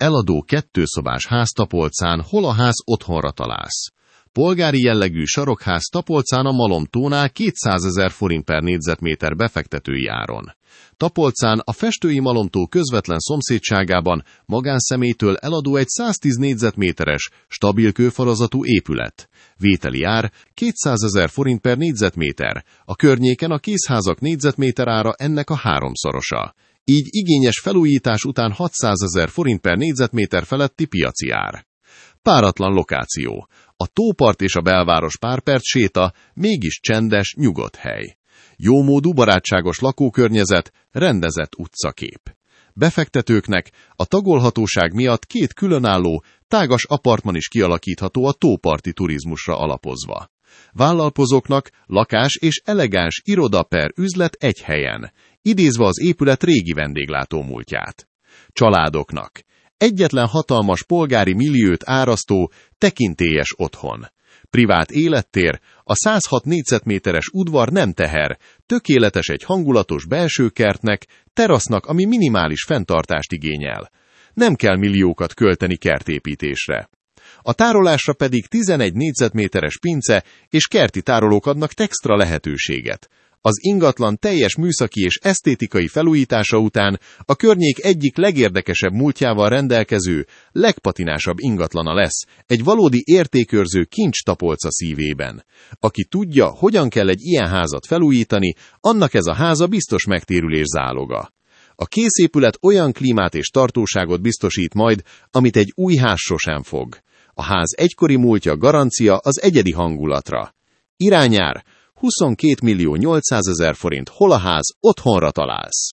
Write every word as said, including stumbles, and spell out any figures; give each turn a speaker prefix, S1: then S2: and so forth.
S1: eladó kettőszobás ház Tapolcán, hol a ház otthonra találsz. Polgári jellegű sarokház Tapolcán a Malom-tónál kétszázezer forint per négyzetméter befektetői áron. Tapolcán a Festői Malom-tó közvetlen szomszédságában magánszemélytől eladó egy száztíz négyzetméteres, stabil kőfalazatú épület. Vételi ár kétszázezer forint per négyzetméter, a környéken a kézházak négyzetméter ára ennek a háromszorosa. Így igényes felújítás után hatszázezer forint per négyzetméter feletti piaci ár. Páratlan lokáció. A tópart és a belváros pár perc séta, mégis csendes, nyugodt hely. Jómódú, barátságos lakókörnyezet, rendezett utcakép. Befektetőknek a tagolhatóság miatt két különálló, tágas apartman is kialakítható a tóparti turizmusra alapozva. Vállalkozóknak lakás és elegáns iroda per üzlet egy helyen, idézve az épület régi vendéglátó múltját. Családoknak egyetlen hatalmas polgári milliót árasztó, tekintélyes otthon. Privát élettér, a száz hat négyzetméteres udvar nem teher, tökéletes egy hangulatos belső kertnek, terasznak, ami minimális fenntartást igényel. Nem kell milliókat költeni kertépítésre. A tárolásra pedig tizenegy négyzetméteres pince és kerti tárolók adnak extra lehetőséget. Az ingatlan teljes műszaki és esztétikai felújítása után a környék egyik legérdekesebb múltjával rendelkező, legpatinásabb ingatlana lesz, egy valódi értékőrző kincs Tapolca szívében. Aki tudja, hogyan kell egy ilyen házat felújítani, annak ez a háza biztos megtérülés záloga. A készépület olyan klímát és tartóságot biztosít majd, amit egy új ház sosem fog. A ház egykori múltja garancia az egyedi hangulatra. Irányár huszonkettő millió nyolcszázezer forint, hol a ház otthonra találsz.